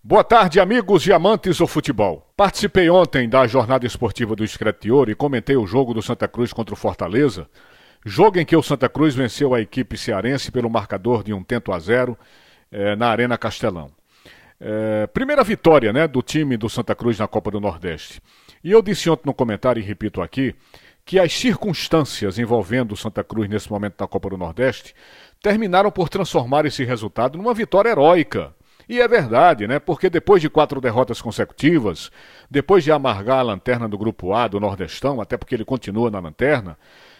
Boa tarde, amigos e amantes do futebol. Participei ontem da jornada esportiva do Scretior e comentei o jogo do Santa Cruz contra o Fortaleza, jogo em que o Santa Cruz venceu a equipe cearense pelo marcador de 1-0 na Arena Castelão. Primeira vitória, do time do Santa Cruz na Copa do Nordeste. E eu disse ontem no comentário e repito aqui que as circunstâncias envolvendo o Santa Cruz nesse momento da Copa do Nordeste terminaram por transformar esse resultado numa vitória heróica. E é verdade, porque depois de 4 derrotas consecutivas, depois de amargar a lanterna do Grupo A do Nordestão, até porque ele continua na lanterna,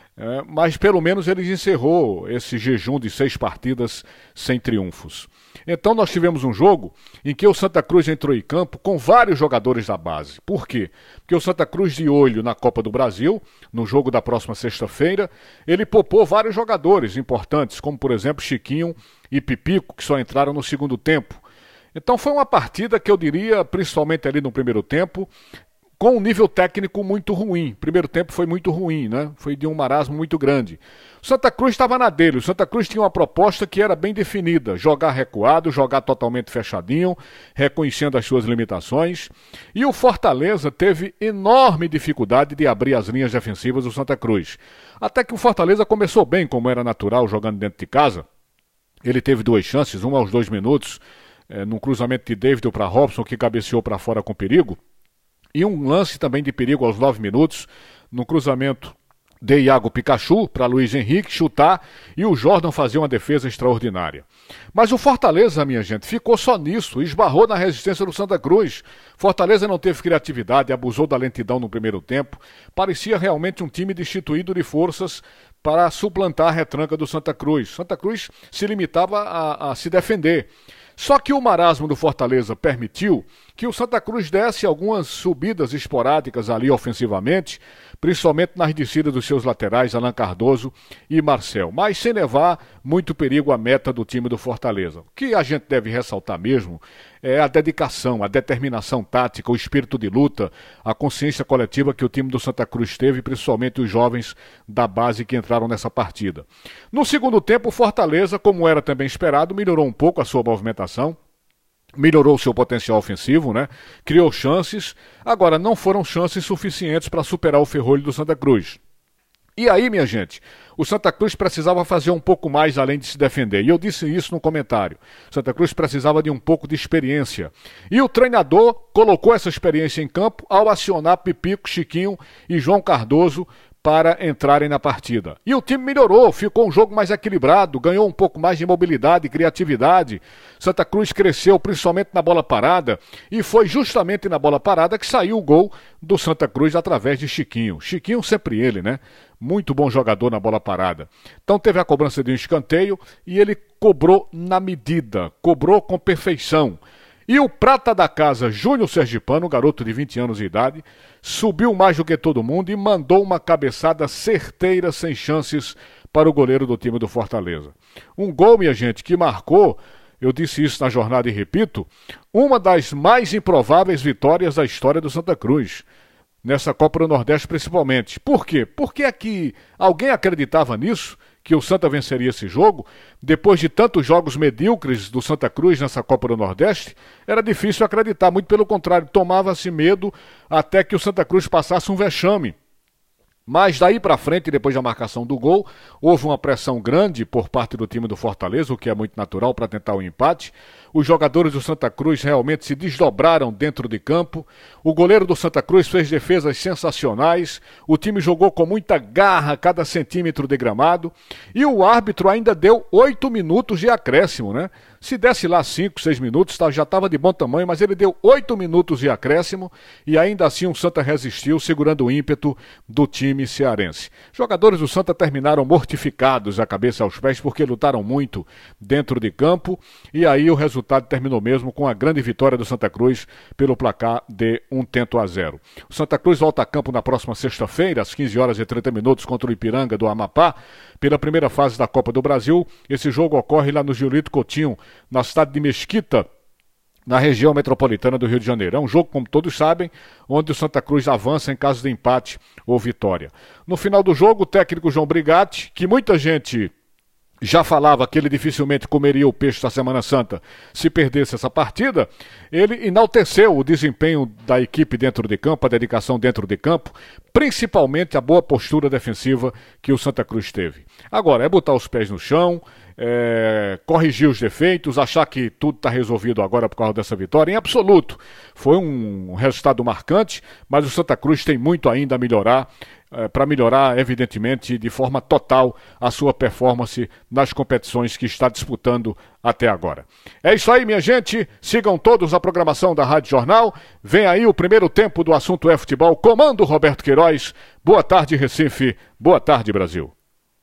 mas pelo menos ele encerrou esse jejum de 6 partidas sem triunfos. Então nós tivemos um jogo em que o Santa Cruz entrou em campo com vários jogadores da base. Por quê? Porque o Santa Cruz de olho na Copa do Brasil, no jogo da próxima sexta-feira, ele poupou vários jogadores importantes, como por exemplo Chiquinho e Pipico, que só entraram no segundo tempo. Então foi uma partida que eu diria, principalmente ali no primeiro tempo, com um nível técnico muito ruim. O primeiro tempo foi muito ruim, Foi de um marasmo muito grande. O Santa Cruz estava na dele. O Santa Cruz tinha uma proposta que era bem definida. Jogar recuado, jogar totalmente fechadinho, reconhecendo as suas limitações. E o Fortaleza teve enorme dificuldade de abrir as linhas defensivas do Santa Cruz. Até que o Fortaleza começou bem, como era natural, jogando dentro de casa. Ele teve 2 chances, uma aos 2 minutos, num cruzamento de David para Robson, que cabeceou para fora com perigo. E um lance também de perigo aos 9 minutos, no cruzamento de Iago Pikachu para Luiz Henrique chutar e o Jordan fazer uma defesa extraordinária. Mas o Fortaleza, minha gente, ficou só nisso, esbarrou na resistência do Santa Cruz. Fortaleza não teve criatividade, abusou da lentidão no primeiro tempo, parecia realmente um time destituído de forças para suplantar a retranca do Santa Cruz. Santa Cruz se limitava a se defender. Só que o marasmo do Fortaleza permitiu que o Santa Cruz desse algumas subidas esporádicas ali ofensivamente, principalmente nas descidas dos seus laterais, Alan Cardoso e Marcel, mas sem levar muito perigo à meta do time do Fortaleza. O que a gente deve ressaltar mesmo é a dedicação, a determinação tática, o espírito de luta, a consciência coletiva que o time do Santa Cruz teve, principalmente os jovens da base que entraram nessa partida. No segundo tempo, o Fortaleza, como era também esperado, melhorou um pouco a sua movimentação, melhorou o seu potencial ofensivo, criou chances, agora não foram chances suficientes para superar o ferrolho do Santa Cruz. E aí, minha gente, o Santa Cruz precisava fazer um pouco mais além de se defender. E eu disse isso no comentário. O Santa Cruz precisava de um pouco de experiência. E o treinador colocou essa experiência em campo ao acionar Pipico, Chiquinho e João Cardoso para entrarem na partida. E o time melhorou, ficou um jogo mais equilibrado, ganhou um pouco mais de mobilidade e criatividade. Santa Cruz cresceu principalmente na bola parada e foi justamente na bola parada que saiu o gol do Santa Cruz através de Chiquinho. Chiquinho sempre ele, Muito bom jogador na bola parada. Então teve a cobrança de um escanteio e ele cobrou na medida, cobrou com perfeição. E o prata da casa, Júnior Sergipano, garoto de 20 anos de idade, subiu mais do que todo mundo e mandou uma cabeçada certeira, sem chances, para o goleiro do time do Fortaleza. Um gol, minha gente, que marcou, eu disse isso na jornada e repito, uma das mais improváveis vitórias da história do Santa Cruz. Nessa Copa do Nordeste principalmente. Por quê? Porque aqui alguém acreditava nisso, que o Santa venceria esse jogo, depois de tantos jogos medíocres do Santa Cruz nessa Copa do Nordeste, era difícil acreditar, muito pelo contrário, tomava-se medo até que o Santa Cruz passasse um vexame. Mas daí para frente, depois da marcação do gol, houve uma pressão grande por parte do time do Fortaleza, o que é muito natural para tentar o empate. Os jogadores do Santa Cruz realmente se desdobraram dentro de campo. O goleiro do Santa Cruz fez defesas sensacionais. O time jogou com muita garra cada centímetro de gramado. E o árbitro ainda deu 8 minutos de acréscimo, Se desse lá 5, 6 minutos, já estava de bom tamanho, mas ele deu 8 minutos de acréscimo e ainda assim o Santa resistiu, segurando o ímpeto do time cearense. Jogadores do Santa terminaram mortificados, a cabeça aos pés, porque lutaram muito dentro de campo e aí o resultado terminou mesmo com a grande vitória do Santa Cruz pelo placar de 1-0. O Santa Cruz volta a campo na próxima sexta-feira, às 15h30, contra o Ipiranga do Amapá, pela primeira fase da Copa do Brasil. Esse jogo ocorre lá no Giolito Coutinho, na cidade de Mesquita, na região metropolitana do Rio de Janeiro. É um jogo, como todos sabem, onde o Santa Cruz avança em caso de empate ou vitória. No final do jogo, o técnico João Brigatti, que muita gente já falava que ele dificilmente comeria o peixe da Semana Santa se perdesse essa partida, ele enalteceu o desempenho da equipe dentro de campo, a dedicação dentro de campo, principalmente a boa postura defensiva que o Santa Cruz teve. Agora, é botar os pés no chão, corrigir os defeitos, achar que tudo está resolvido agora por causa dessa vitória. Em absoluto, foi um resultado marcante, mas o Santa Cruz tem muito ainda a melhorar, para melhorar, evidentemente, de forma total a sua performance nas competições que está disputando até agora. É isso aí, minha gente. Sigam todos a programação da Rádio Jornal. Vem aí o primeiro tempo do Assunto é Futebol. Comando Roberto Queiroz. Boa tarde, Recife. Boa tarde, Brasil.